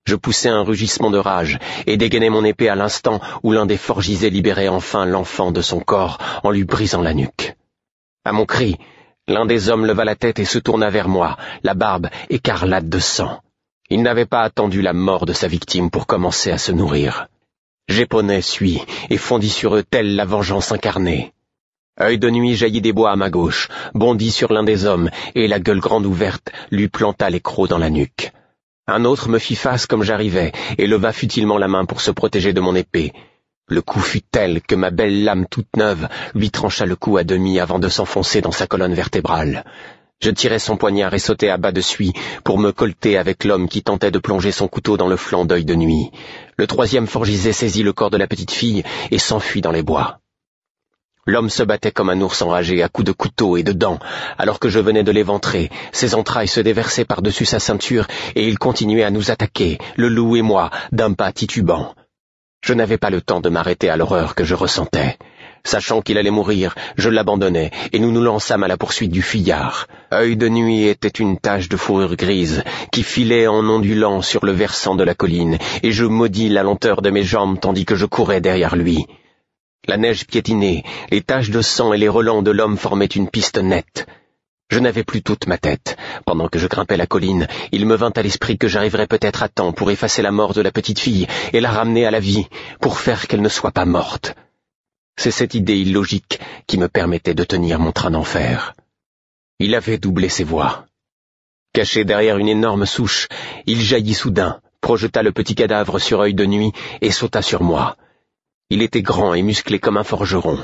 Je poussai un rugissement de rage et dégainai mon épée à l'instant où l'un des forgisés libérait enfin l'enfant de son corps en lui brisant la nuque. À mon cri, l'un des hommes leva la tête et se tourna vers moi, la barbe écarlate de sang. Il n'avait pas attendu la mort de sa victime pour commencer à se nourrir. J'éponnai, suis, et fondis sur eux telle la vengeance incarnée. Œil de Nuit jaillit des bois à ma gauche, bondit sur l'un des hommes, et la gueule grande ouverte lui planta les crocs dans la nuque. Un autre me fit face comme j'arrivais, et leva futilement la main pour se protéger de mon épée. Le coup fut tel que ma belle lame toute neuve lui trancha le cou à demi avant de s'enfoncer dans sa colonne vertébrale. Je tirai son poignard et sautai à bas de suie pour me colter avec l'homme qui tentait de plonger son couteau dans le flanc d'Œil de Nuit. Le troisième forgisé saisit le corps de la petite fille et s'enfuit dans les bois. L'homme se battait comme un ours enragé à coups de couteau et de dents, alors que je venais de l'éventrer. Ses entrailles se déversaient par-dessus sa ceinture et il continuait à nous attaquer, le loup et moi, d'un pas titubant. Je n'avais pas le temps de m'arrêter à l'horreur que je ressentais. Sachant qu'il allait mourir, je l'abandonnai et nous nous lançâmes à la poursuite du fuyard. Œil de Nuit était une tache de fourrure grise qui filait en ondulant sur le versant de la colline et je maudis la lenteur de mes jambes tandis que je courais derrière lui. La neige piétinait, les taches de sang et les relents de l'homme formaient une piste nette. Je n'avais plus toute ma tête. Pendant que je grimpais la colline, il me vint à l'esprit que j'arriverais peut-être à temps pour effacer la mort de la petite fille et la ramener à la vie, pour faire qu'elle ne soit pas morte. C'est cette idée illogique qui me permettait de tenir mon train d'enfer. Il avait doublé ses voies. Caché derrière une énorme souche, il jaillit soudain, projeta le petit cadavre sur Œil de Nuit et sauta sur moi. Il était grand et musclé comme un forgeron.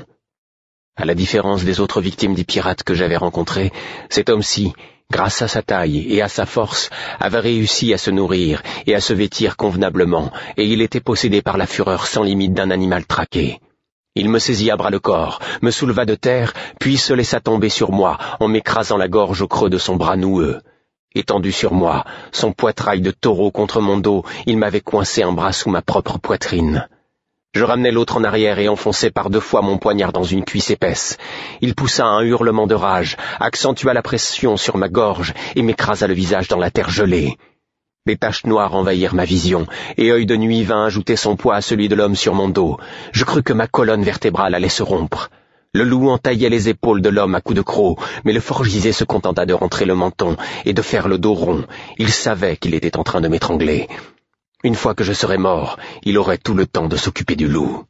À la différence des autres victimes des pirates que j'avais rencontrées, cet homme-ci, grâce à sa taille et à sa force, avait réussi à se nourrir et à se vêtir convenablement, et il était possédé par la fureur sans limite d'un animal traqué. Il me saisit à bras le corps, me souleva de terre, puis se laissa tomber sur moi en m'écrasant la gorge au creux de son bras noueux. Étendu sur moi, son poitrail de taureau contre mon dos, il m'avait coincé un bras sous ma propre poitrine. Je ramenai l'autre en arrière et enfonçai par deux fois mon poignard dans une cuisse épaisse. Il poussa un hurlement de rage, accentua la pression sur ma gorge et m'écrasa le visage dans la terre gelée. Des taches noires envahirent ma vision, et Œil de Nuit vint ajouter son poids à celui de l'homme sur mon dos. Je crus que ma colonne vertébrale allait se rompre. Le loup entaillait les épaules de l'homme à coups de croc, mais le forgisé se contenta de rentrer le menton et de faire le dos rond. Il savait qu'il était en train de m'étrangler. Une fois que je serais mort, il aurait tout le temps de s'occuper du loup.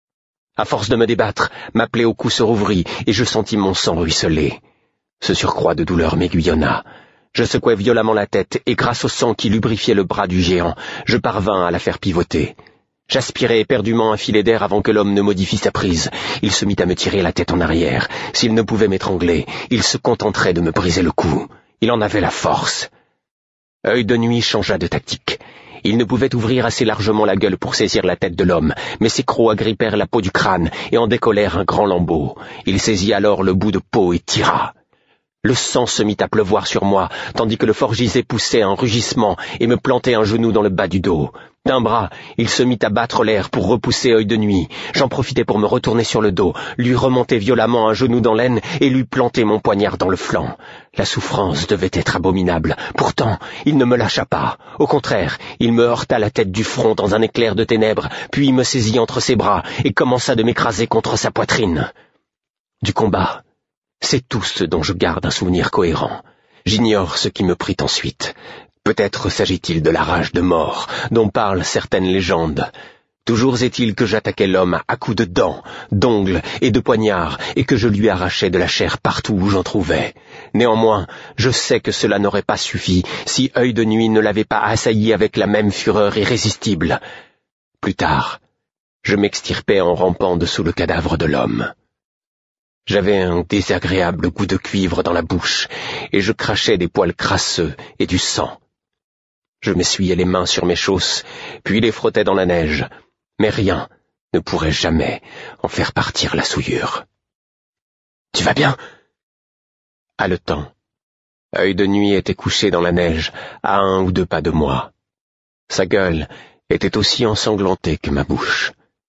À force de me débattre, ma plaie au cou se rouvrit et je sentis mon sang ruisseler. Ce surcroît de douleur m'aiguillonna. Je secouai violemment la tête et grâce au sang qui lubrifiait le bras du géant, je parvins à la faire pivoter. J'aspirai éperdument un filet d'air avant que l'homme ne modifie sa prise. Il se mit à me tirer la tête en arrière. S'il ne pouvait m'étrangler, il se contenterait de me briser le cou. Il en avait la force. Œil de Nuit changea de tactique. Il ne pouvait ouvrir assez largement la gueule pour saisir la tête de l'homme, mais ses crocs agrippèrent la peau du crâne et en décollèrent un grand lambeau. Il saisit alors le bout de peau et tira. Le sang se mit à pleuvoir sur moi, tandis que le forgisé poussait un rugissement et me plantait un genou dans le bas du dos. D'un bras, il se mit à battre l'air pour repousser Œil de Nuit. J'en profitai pour me retourner sur le dos, lui remonter violemment un genou dans l'aine et lui planter mon poignard dans le flanc. La souffrance devait être abominable. Pourtant, il ne me lâcha pas. Au contraire, il me heurta la tête du front dans un éclair de ténèbres, puis me saisit entre ses bras et commença de m'écraser contre sa poitrine. Du combat, c'est tout ce dont je garde un souvenir cohérent. J'ignore ce qui me prit ensuite. Peut-être s'agit-il de la rage de mort, dont parlent certaines légendes. Toujours est-il que j'attaquai l'homme à coups de dents, d'ongles et de poignards, et que je lui arrachais de la chair partout où j'en trouvais. Néanmoins, je sais que cela n'aurait pas suffi si Œil de Nuit ne l'avait pas assailli avec la même fureur irrésistible. Plus tard, je m'extirpai en rampant dessous le cadavre de l'homme. J'avais un désagréable goût de cuivre dans la bouche, et je crachais des poils crasseux et du sang. Je m'essuyais les mains sur mes chausses, puis les frottais dans la neige, mais rien ne pourrait jamais en faire partir la souillure. « Tu vas bien ?» Haletant, Œil de Nuit était couché dans la neige, à un ou deux pas de moi. Sa gueule était aussi ensanglantée que ma bouche.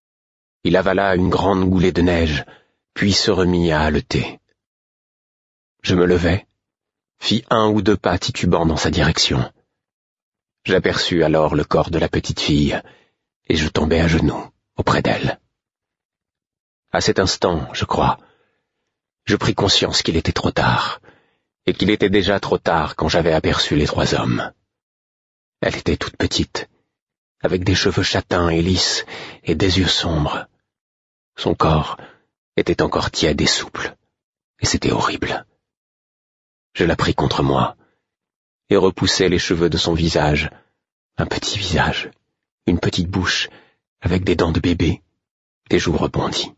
Il avala une grande goulée de neige, puis se remit à haleter. Je me levai, fis un ou deux pas titubants dans sa direction. J'aperçus alors le corps de la petite fille, et je tombai à genoux auprès d'elle. À cet instant, je crois, je pris conscience qu'il était trop tard, et qu'il était déjà trop tard quand j'avais aperçu les trois hommes. Elle était toute petite, avec des cheveux châtains et lisses et des yeux sombres. Son corps était encore tiède et souple, et c'était horrible. Je la pris contre moi, et repoussai les cheveux de son visage, un petit visage, une petite bouche, avec des dents de bébé, des joues rebondies.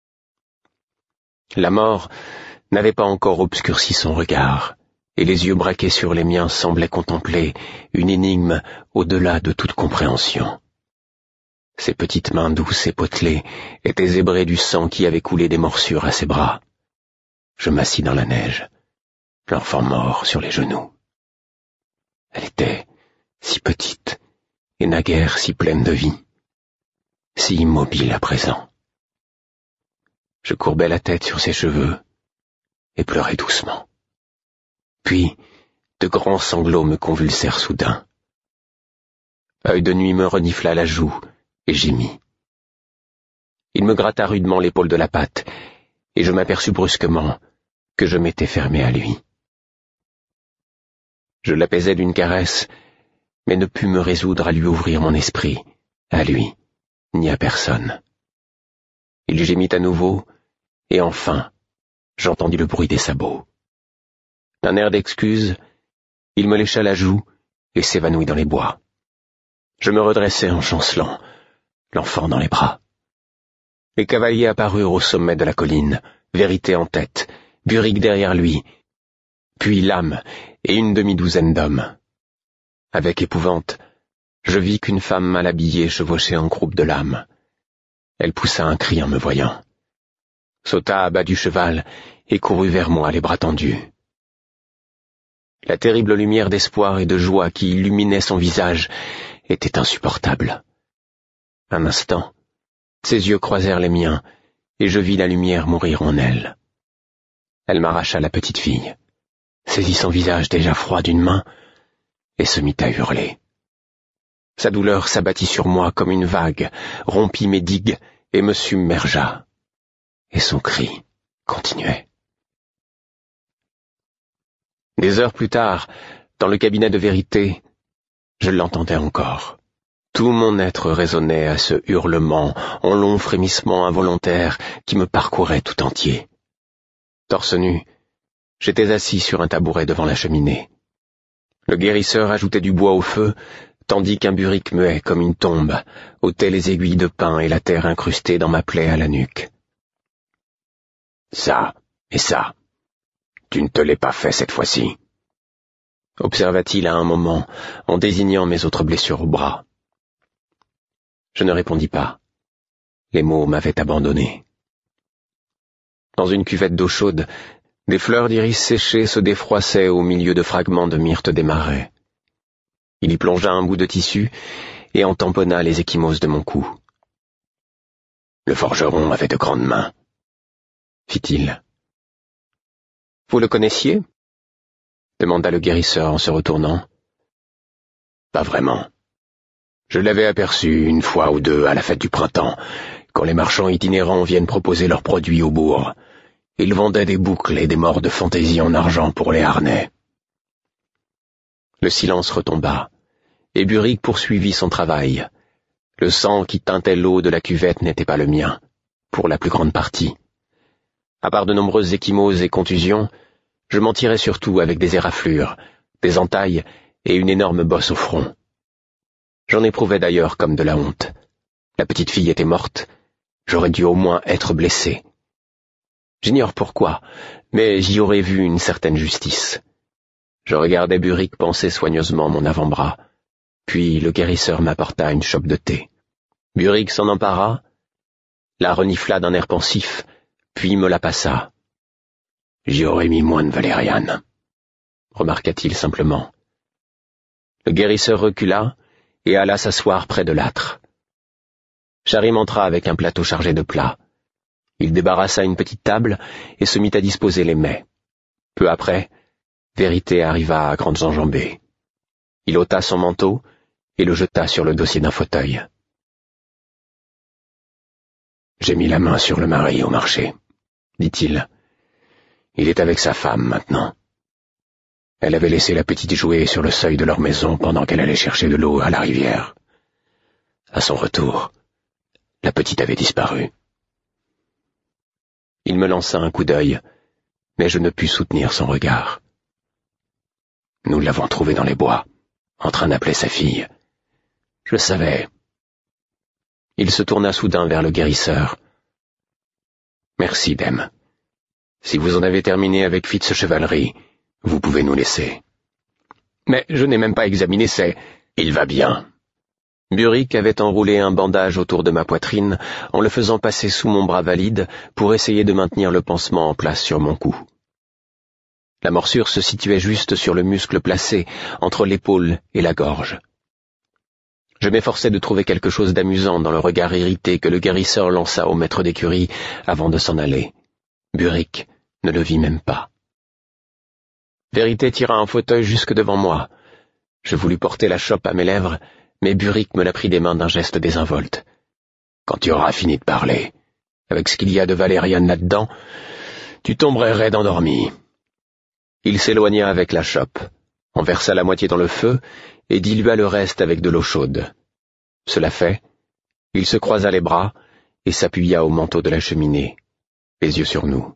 La mort n'avait pas encore obscurci son regard, et les yeux braqués sur les miens semblaient contempler une énigme au-delà de toute compréhension. Ses petites mains douces et potelées étaient zébrées du sang qui avait coulé des morsures à ses bras. Je m'assis dans la neige, l'enfant mort sur les genoux. Elle était si petite et naguère si pleine de vie, si immobile à présent. Je courbais la tête sur ses cheveux et pleurais doucement. Puis, de grands sanglots me convulsèrent soudain. Œil de nuit me renifla la joue et gémit. Il me gratta rudement l'épaule de la patte, et je m'aperçus brusquement que je m'étais fermé à lui. Je l'apaisai d'une caresse, mais ne pus me résoudre à lui ouvrir mon esprit, à lui, ni à personne. Il gémit à nouveau, et enfin, j'entendis le bruit des sabots. D'un air d'excuse, il me lécha la joue et s'évanouit dans les bois. Je me redressai en chancelant, l'enfant dans les bras. Les cavaliers apparurent au sommet de la colline, Vérité en tête, Buric derrière lui, puis Lame et une demi-douzaine d'hommes. Avec épouvante, je vis qu'une femme mal habillée chevauchait en croupe de Lame. Elle poussa un cri en me voyant, sauta à bas du cheval et courut vers moi les bras tendus. La terrible lumière d'espoir et de joie qui illuminait son visage était insupportable. Un instant, ses yeux croisèrent les miens, et je vis la lumière mourir en elle. Elle m'arracha la petite fille, saisit son visage déjà froid d'une main, et se mit à hurler. Sa douleur s'abattit sur moi comme une vague, rompit mes digues et me submergea. Et son cri continuait. Des heures plus tard, dans le cabinet de Vérité, je l'entendais encore. Tout mon être résonnait à ce hurlement en longs frémissements involontaires qui me parcouraient tout entier. Torse nu, j'étais assis sur un tabouret devant la cheminée. Le guérisseur ajoutait du bois au feu, tandis qu'un Buric muet comme une tombe ôtait les aiguilles de pin et la terre incrustée dans ma plaie à la nuque. « Ça et ça, tu ne te l'es pas fait cette fois-ci » observa-t-il à un moment en désignant mes autres blessures au bras. Je ne répondis pas. Les mots m'avaient abandonné. Dans une cuvette d'eau chaude, des fleurs d'iris séchées se défroissaient au milieu de fragments de myrte des marais. Il y plongea un bout de tissu et en tamponna les ecchymoses de mon cou. « Le forgeron avait de grandes mains, » fit-il. « Vous le connaissiez » demanda le guérisseur en se retournant. « Pas vraiment. Je l'avais aperçu une fois ou deux à la fête du printemps, quand les marchands itinérants viennent proposer leurs produits au bourg. Ils vendaient des boucles et des morts de fantaisie en argent pour les harnais. » Le silence retomba, et Buric poursuivit son travail. Le sang qui teintait l'eau de la cuvette n'était pas le mien, pour la plus grande partie. À part de nombreuses ecchymoses et contusions, je m'en tirais surtout avec des éraflures, des entailles et une énorme bosse au front. J'en éprouvais d'ailleurs comme de la honte. La petite fille était morte, j'aurais dû au moins être blessé. J'ignore pourquoi, mais j'y aurais vu une certaine justice. Je regardais Buric panser soigneusement mon avant-bras, puis le guérisseur m'apporta une chope de thé. Buric s'en empara, la renifla d'un air pensif, puis me la passa. « J'y aurais mis moins de valériane, » remarqua-t-il simplement. Le guérisseur recula et alla s'asseoir près de l'âtre. Charim entra avec un plateau chargé de plats. Il débarrassa une petite table et se mit à disposer les mets. Peu après, Vérité arriva à grandes enjambées. Il ôta son manteau et le jeta sur le dossier d'un fauteuil. « J'ai mis la main sur le mari au marché, » dit-il. « Il est avec sa femme maintenant. Elle avait laissé la petite jouer sur le seuil de leur maison pendant qu'elle allait chercher de l'eau à la rivière. À son retour, la petite avait disparu. » Il me lança un coup d'œil, mais je ne pus soutenir son regard. « Nous l'avons trouvée dans les bois, en train d'appeler sa fille. Je savais. » Il se tourna soudain vers le guérisseur. « Merci, Dame. Si vous en avez terminé avec Fitzchevalerie, vous pouvez nous laisser. »« Mais je n'ai même pas examiné ses... »« Il va bien. » Burick avait enroulé un bandage autour de ma poitrine en le faisant passer sous mon bras valide pour essayer de maintenir le pansement en place sur mon cou. La morsure se situait juste sur le muscle placé entre l'épaule et la gorge. Je m'efforçais de trouver quelque chose d'amusant dans le regard irrité que le guérisseur lança au maître d'écurie avant de s'en aller. Burick ne le vit même pas. Vérité tira un fauteuil jusque devant moi. Je voulus porter la chope à mes lèvres, mais Burick me la prit des mains d'un geste désinvolte. « Quand tu auras fini de parler, avec ce qu'il y a de valériane là-dedans, tu tomberais raide endormi. » Il s'éloigna avec la chope, en versa la moitié dans le feu et dilua le reste avec de l'eau chaude. Cela fait, il se croisa les bras et s'appuya au manteau de la cheminée, les yeux sur nous.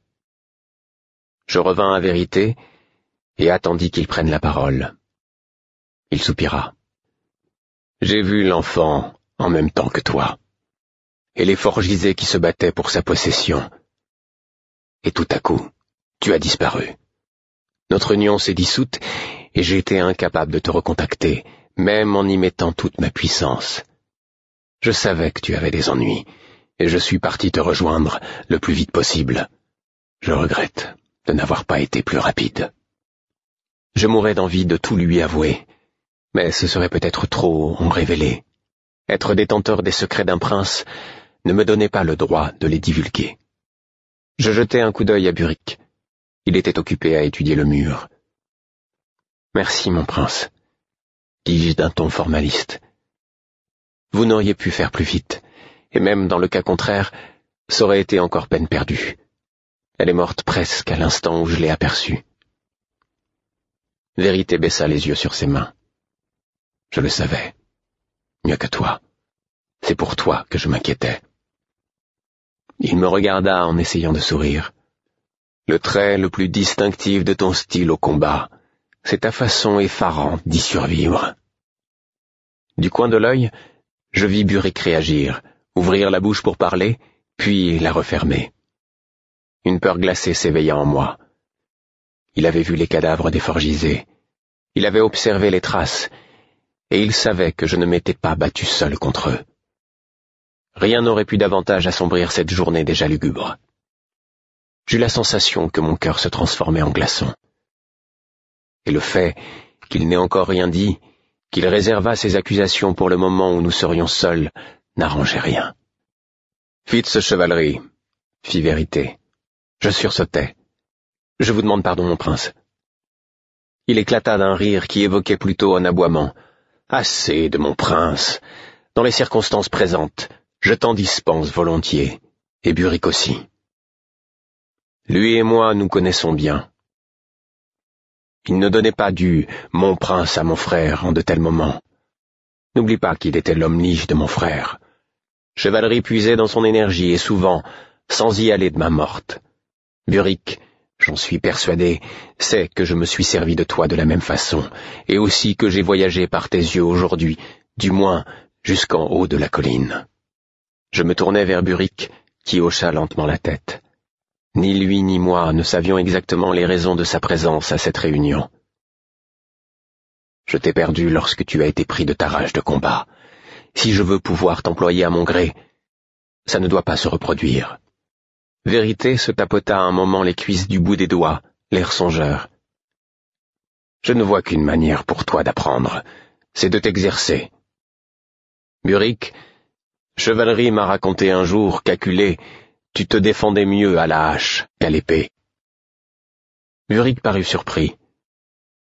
Je revins à Vérité et attendis qu'il prenne la parole. Il soupira. « J'ai vu l'enfant en même temps que toi, et les forgisés qui se battaient pour sa possession. Et tout à coup, tu as disparu. Notre union s'est dissoute, et j'ai été incapable de te recontacter, même en y mettant toute ma puissance. Je savais que tu avais des ennuis, et je suis parti te rejoindre le plus vite possible. Je regrette de n'avoir pas été plus rapide. Je mourais d'envie de tout lui avouer, mais ce serait peut-être trop en révéler. Être détenteur des secrets d'un prince ne me donnait pas le droit de les divulguer. Je jetai un coup d'œil à Burick. Il était occupé à étudier le mur. « Merci, mon prince, » dis-je d'un ton formaliste. « Vous n'auriez pu faire plus vite, et même dans le cas contraire, ça aurait été encore peine perdue. Elle est morte presque à l'instant où je l'ai aperçue. » Vérité baissa les yeux sur ses mains. « Je le savais. Mieux que toi. C'est pour toi que je m'inquiétais. » Il me regarda en essayant de sourire. « Le trait le plus distinctif de ton style au combat, c'est ta façon effarante d'y survivre. » Du coin de l'œil, je vis Burick réagir, ouvrir la bouche pour parler, puis la refermer. Une peur glacée s'éveilla en moi. Il avait vu les cadavres des forgisés. Il avait observé les traces, et il savait que je ne m'étais pas battu seul contre eux. Rien n'aurait pu davantage assombrir cette journée déjà lugubre. J'eus la sensation que mon cœur se transformait en glaçon. Et le fait qu'il n'ait encore rien dit, qu'il réserva ses accusations pour le moment où nous serions seuls, n'arrangeait rien. « Fitzchevalerie, » fit Vérité. Je sursautai. « Je vous demande pardon, mon prince. » Il éclata d'un rire qui évoquait plutôt un aboiement. « Assez de mon prince. Dans les circonstances présentes, je t'en dispense volontiers, et Burick aussi. Lui et moi nous connaissons bien. Il ne donnait pas du « mon prince » à mon frère en de tels moments. N'oublie pas qu'il était l'homme lige de mon frère. Chevalerie puisait dans son énergie et souvent, sans y aller de main morte. Burick, j'en suis persuadé, sait que je me suis servi de toi de la même façon, et aussi que j'ai voyagé par tes yeux aujourd'hui, du moins jusqu'en haut de la colline. » Je me tournai vers Burick, qui hocha lentement la tête. Ni lui ni moi ne savions exactement les raisons de sa présence à cette réunion. « Je t'ai perdu lorsque tu as été pris de ta rage de combat. Si je veux pouvoir t'employer à mon gré, ça ne doit pas se reproduire. » Vérité se tapota un moment les cuisses du bout des doigts, l'air songeur. « Je ne vois qu'une manière pour toi d'apprendre, c'est de t'exercer. Burick, Chevalerie m'a raconté un jour qu'acculé, tu te défendais mieux à la hache qu'à l'épée. » Burick parut surpris.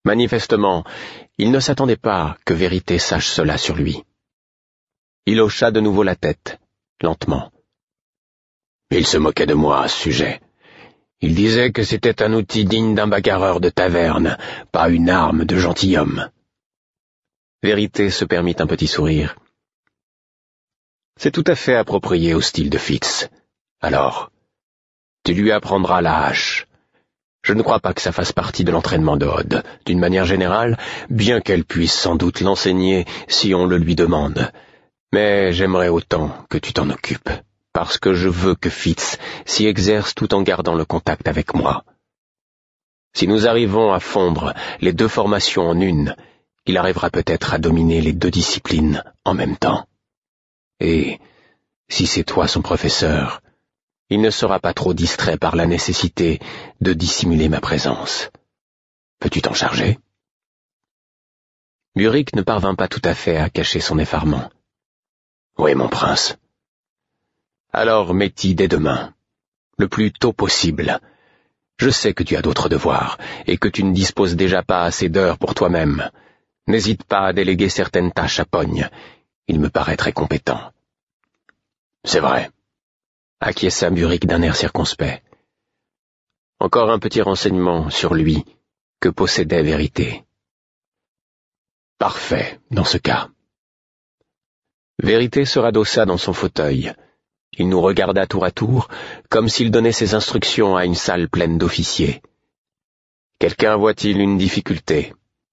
Manifestement, il ne s'attendait pas que Vérité sache cela sur lui. Il hocha de nouveau la tête, lentement. Il se moquait de moi à ce sujet. Il disait que c'était un outil digne d'un bagarreur de taverne, pas une arme de gentilhomme. Vérité se permit un petit sourire. C'est tout à fait approprié au style de Fitz. Alors, tu lui apprendras la hache. Je ne crois pas que ça fasse partie de l'entraînement de Odd, d'une manière générale, bien qu'elle puisse sans doute l'enseigner si on le lui demande. Mais j'aimerais autant que tu t'en occupes, parce que je veux que Fitz s'y exerce tout en gardant le contact avec moi. Si nous arrivons à fondre les deux formations en une, il arrivera peut-être à dominer les deux disciplines en même temps. Et, si c'est toi son professeur, il ne sera pas trop distrait par la nécessité de dissimuler ma présence. Peux-tu t'en charger? Burrick ne parvint pas tout à fait à cacher son effarement. Oui, mon prince. Alors mets-t'y dès demain, le plus tôt possible. Je sais que tu as d'autres devoirs, et que tu ne disposes déjà pas assez d'heures pour toi-même. N'hésite pas à déléguer certaines tâches à Pogne. Il me paraît très compétent. C'est vrai, acquiesça Burrick d'un air circonspect. Encore un petit renseignement sur lui que possédait Vérité. Parfait, dans ce cas. Vérité se radossa dans son fauteuil. Il nous regarda tour à tour, comme s'il donnait ses instructions à une salle pleine d'officiers. Quelqu'un voit-il une difficulté?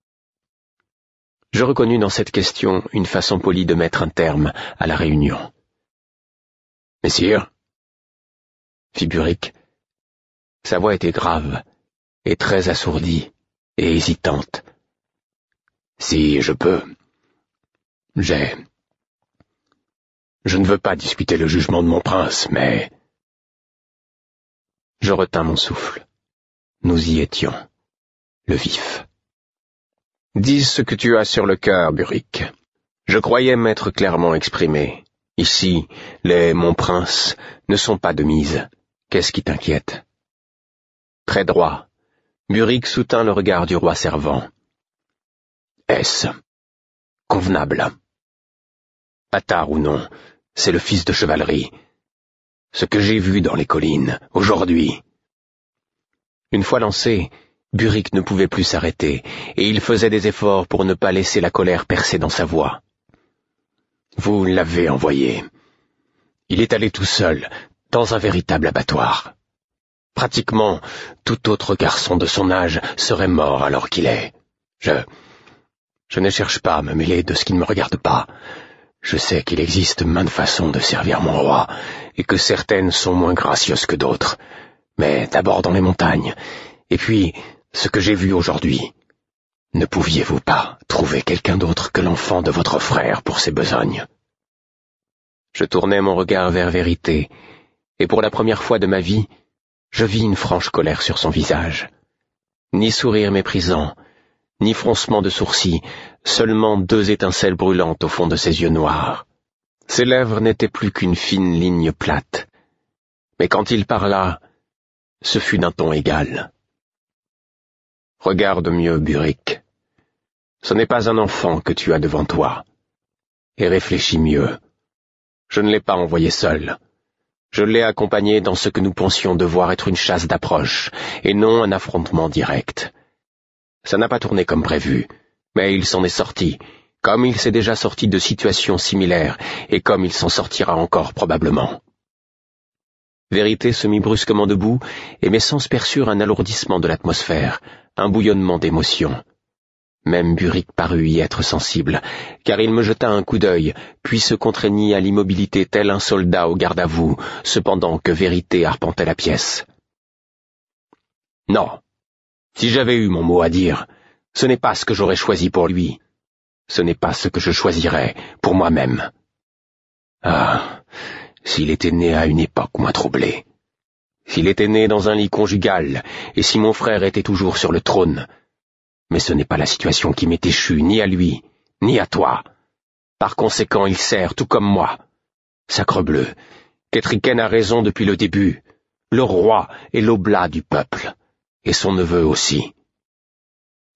Je reconnus dans cette question une façon polie de mettre un terme à la réunion. « Messire » fit Burrick. Sa voix était grave, et très assourdie, et hésitante. « Si je peux, j'ai... Je ne veux pas discuter le jugement de mon prince, mais... » Je retins mon souffle. Nous y étions, le vif. « Dis ce que tu as sur le cœur, Burrick. Je croyais m'être clairement exprimé. Ici, les mon prince ne sont pas de mise. Qu'est-ce qui t'inquiète? » Très droit, Burrick soutint le regard du roi servant. « Est-ce convenable? Attard ou non, c'est le fils de chevalerie. Ce que j'ai vu dans les collines, aujourd'hui. » Une fois lancé, Burrick ne pouvait plus s'arrêter, et il faisait des efforts pour ne pas laisser la colère percer dans sa voix. « Vous l'avez envoyé. Il est allé tout seul, dans un véritable abattoir. Pratiquement, tout autre garçon de son âge serait mort alors qu'il est. Je... je ne cherche pas à me mêler de ce qui ne me regarde pas. Je sais qu'il existe maintes façons de servir mon roi, et que certaines sont moins gracieuses que d'autres. Mais d'abord dans les montagnes, et puis ce que j'ai vu aujourd'hui. Ne pouviez-vous pas trouver quelqu'un d'autre que l'enfant de votre frère pour ces besognes? » Je tournai mon regard vers Vérité, et pour la première fois de ma vie, je vis une franche colère sur son visage. Ni sourire méprisant, ni froncement de sourcils, seulement deux étincelles brûlantes au fond de ses yeux noirs. Ses lèvres n'étaient plus qu'une fine ligne plate, mais quand il parla, ce fut d'un ton égal. « Regarde mieux, Burrick. Ce n'est pas un enfant que tu as devant toi. Et réfléchis mieux. Je ne l'ai pas envoyé seul. Je l'ai accompagné dans ce que nous pensions devoir être une chasse d'approche, et non un affrontement direct. Ça n'a pas tourné comme prévu, mais il s'en est sorti, comme il s'est déjà sorti de situations similaires, et comme il s'en sortira encore probablement. » Vérité se mit brusquement debout, et mes sens perçurent un alourdissement de l'atmosphère, un bouillonnement d'émotions. Même Burrick parut y être sensible, car il me jeta un coup d'œil, puis se contraignit à l'immobilité tel un soldat au garde-à-vous, cependant que Vérité arpentait la pièce. « Non, si j'avais eu mon mot à dire, ce n'est pas ce que j'aurais choisi pour lui. Ce n'est pas ce que je choisirais pour moi-même. Ah, s'il était né à une époque moins troublée. S'il était né dans un lit conjugal, et si mon frère était toujours sur le trône. Mais ce n'est pas la situation qui m'est échue, ni à lui, ni à toi. Par conséquent, il sert tout comme moi. Sacrebleu, Ketriken a raison depuis le début. Le roi est l'oblat du peuple, et son neveu aussi.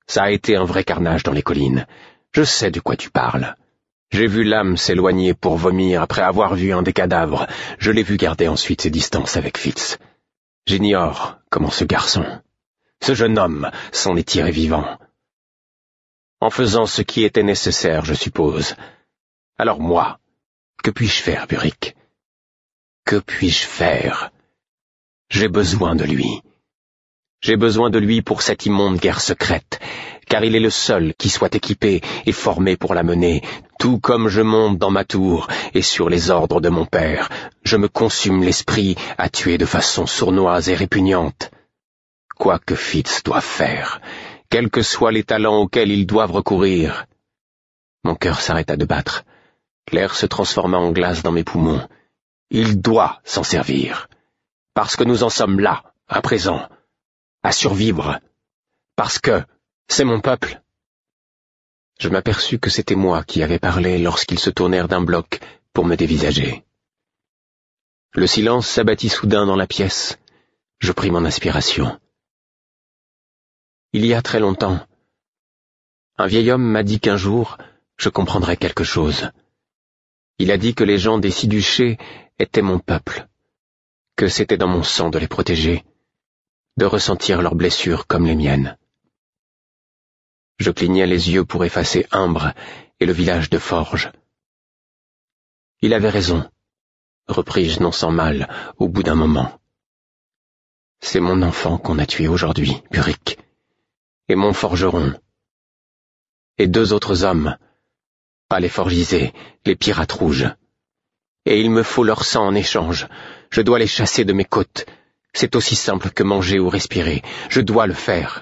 Ça a été un vrai carnage dans les collines. Je sais de quoi tu parles. J'ai vu l'âme s'éloigner pour vomir après avoir vu un des cadavres. Je l'ai vu garder ensuite ses distances avec Fitz. J'ignore comment ce garçon, ce jeune homme, s'en est tiré vivant. En faisant ce qui était nécessaire, je suppose. Alors moi, que puis-je faire, Burick? Que puis-je faire? J'ai besoin de lui. J'ai besoin de lui pour cette immonde guerre secrète, car il est le seul qui soit équipé et formé pour la mener, tout comme je monte dans ma tour, et sur les ordres de mon père, je me consume l'esprit à tuer de façon sournoise et répugnante. Quoi que Fitz doive faire, quels que soient les talents auxquels ils doivent recourir. Mon cœur s'arrêta de battre. L'air se transforma en glace dans mes poumons. Il doit s'en servir. Parce que nous en sommes là, à présent, à survivre. Parce que c'est mon peuple. Je m'aperçus que c'était moi qui avais parlé lorsqu'ils se tournèrent d'un bloc pour me dévisager. Le silence s'abattit soudain dans la pièce. Je pris mon inspiration. Il y a très longtemps, un vieil homme m'a dit qu'un jour, je comprendrais quelque chose. Il a dit que les gens des six duchés étaient mon peuple, que c'était dans mon sang de les protéger, de ressentir leurs blessures comme les miennes. Je clignai les yeux pour effacer Humbre et le village de Forges. Il avait raison, repris-je non sans mal au bout d'un moment. C'est mon enfant qu'on a tué aujourd'hui, Burick, et mon forgeron, et deux autres hommes, pas les forgisés, les pirates rouges. Et il me faut leur sang en échange. Je dois les chasser de mes côtes. C'est aussi simple que manger ou respirer. Je dois le faire.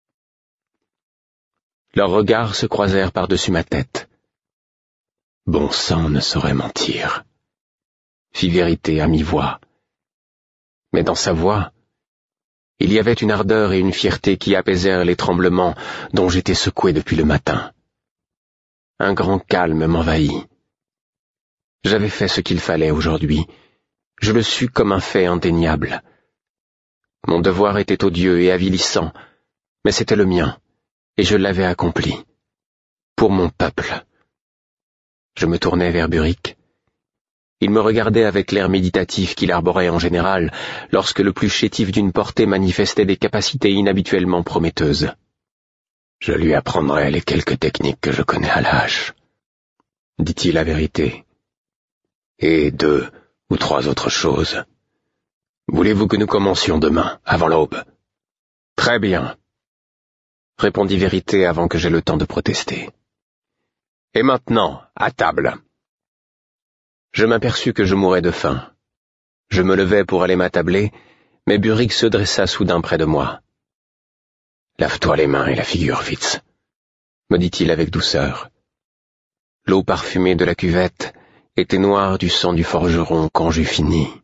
Leurs regards se croisèrent par-dessus ma tête. Bon sang ne saurait mentir, fit Vérité à mi-voix. Mais dans sa voix, il y avait une ardeur et une fierté qui apaisèrent les tremblements dont j'étais secoué depuis le matin. Un grand calme m'envahit. J'avais fait ce qu'il fallait aujourd'hui. Je le sus comme un fait indéniable. Mon devoir était odieux et avilissant, mais c'était le mien, et je l'avais accompli. Pour mon peuple. Je me tournai vers Burick. Il me regardait avec l'air méditatif qu'il arborait en général lorsque le plus chétif d'une portée manifestait des capacités inhabituellement prometteuses. Je lui apprendrai les quelques techniques que je connais à la hache, dit-il à Vérité. Et deux ou trois autres choses. Voulez-vous que nous commencions demain, avant l'aube? Très bien, répondit Vérité avant que j'aie le temps de protester. Et maintenant, à table. Je m'aperçus que je mourais de faim. Je me levai pour aller m'attabler, mais Burick se dressa soudain près de moi. Lave-toi les mains et la figure, Fitz, me dit-il avec douceur. L'eau parfumée de la cuvette était noire du sang du forgeron quand j'eus fini.